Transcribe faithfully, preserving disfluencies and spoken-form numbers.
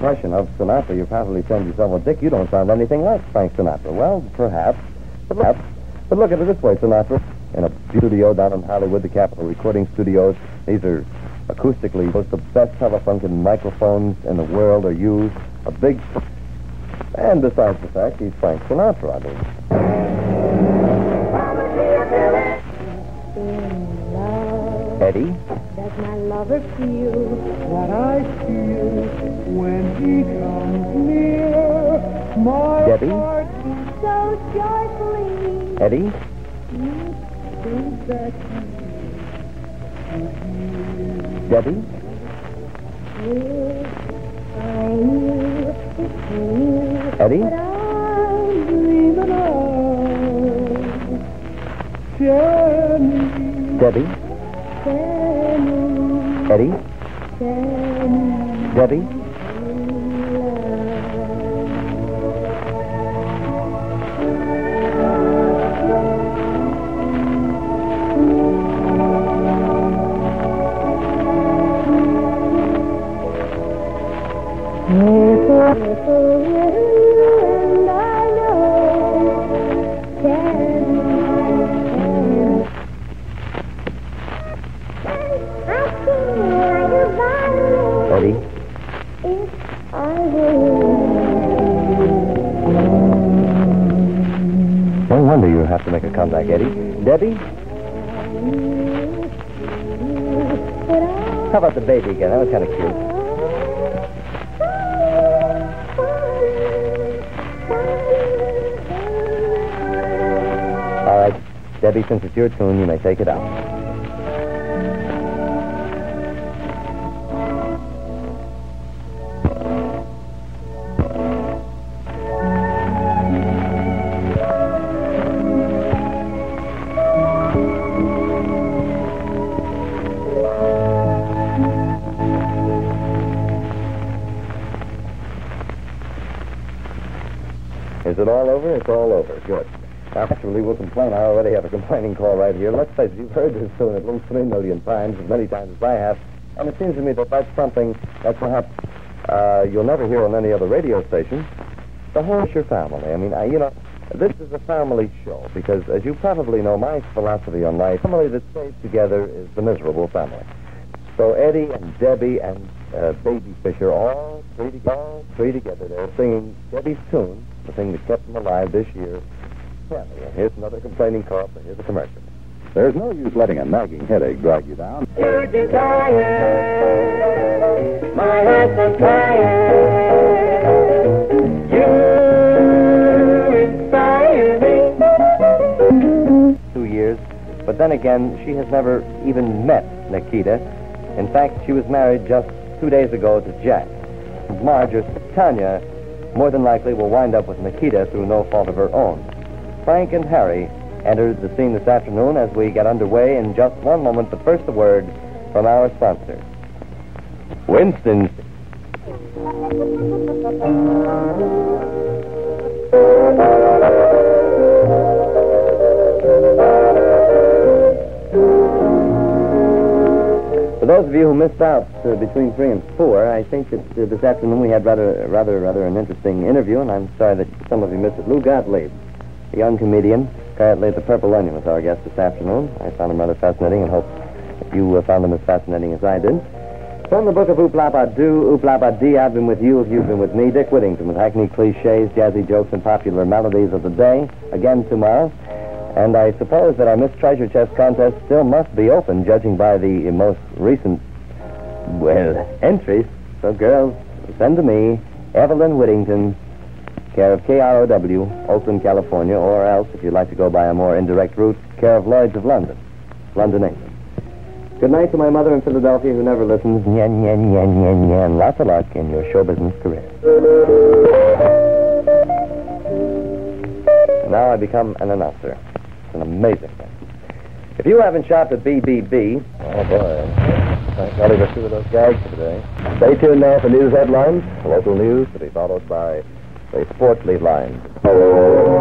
impression of Sinatra, you're probably saying to yourself, well, Dick, you don't sound anything like Frank Sinatra. Well, perhaps. Perhaps. But look at it this way, Sinatra. In a studio down in Hollywood, the Capitol Recording Studios. These are acoustically most of the best telefunken microphones in the world are used. A big... And besides the fact, he's Frank Sinatra, I mean. Eddie? Does my lover feel what I feel when he comes near? My Debbie? heart so joyfully? Eddie? beats that Debbie? I knew, I knew Eddie? what I'm dreaming of. Jenny. Debbie? Jenny, Eddie? Jenny, Debbie? Eddie? No wonder you have to make a comeback, Eddie. Debbie? How about the baby again? That was kind of cute. All right, Debbie, since it's your tune, you may take it out. Is it all over? It's all over. Good. Now, naturally, we'll complain. I already have a complaining call right here. Let's face it, you've heard this tune at least three million times, as many times as I have. And it seems to me that that's something that perhaps uh, you'll never hear on any other radio station. The whole your family. I mean, I, you know, this is a family show because, as you probably know, my philosophy on life, family that stays together is the miserable family. So Eddie and Debbie and uh, Baby Fisher, all three, to- all three together, they're singing Debbie's tune, the thing that kept them alive this year. Yeah, and here's another complaining call, and here's a commercial. There's no use letting a nagging headache drag you down. Your desire, my heart's on fire. You inspire me. Two years, but then again, she has never even met Nikita. In fact, she was married just two days ago to Jack. Marge or Tanya more than likely will wind up with Nikita through no fault of her own. Frank and Harry entered the scene this afternoon as we get underway in just one moment, but first a word from our sponsor. Winston. For those of you who missed out uh, between three and four, I think that uh, this afternoon we had rather, rather, rather an interesting interview, and I'm sorry that some of you missed it. Lou Gottlieb, a young comedian, currently at the Purple Onion, was our guest this afternoon. I found him rather fascinating and hope that you uh, found him as fascinating as I did. From the book of Oop-Lapa-Doo, Oop-Lapa-Dee, I've been with you if you've been with me, Dick Whittington, with hackneyed cliches, jazzy jokes, and popular melodies of the day. Again tomorrow. And I suppose that our Miss Treasure Chest contest still must be open, judging by the most recent, well, entries. So, girls, send to me, Evelyn Whittington, care of K R O W, Oakland, California, or else, if you'd like to go by a more indirect route, care of Lloyd's of London, London, England. Good night to my mother in Philadelphia who never listens. Yen, yen, yen, yen, yen. Lots of luck in your show business career. Now I become an announcer. It's an amazing thing. If you haven't shopped at B B B, oh boy, thank God I got through with those gags for today. Stay tuned now for news headlines, local news to be followed by the sports lead lines.